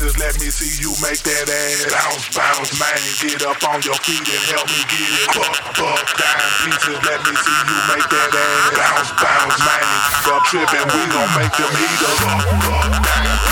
pieces, let me see you make that ass bounce, bounce, man. Get up on your feet and help me get it buck, down pieces, let me see you make that ass bounce, bounce, man. Stop tripping, we gon' make them heaters buck, down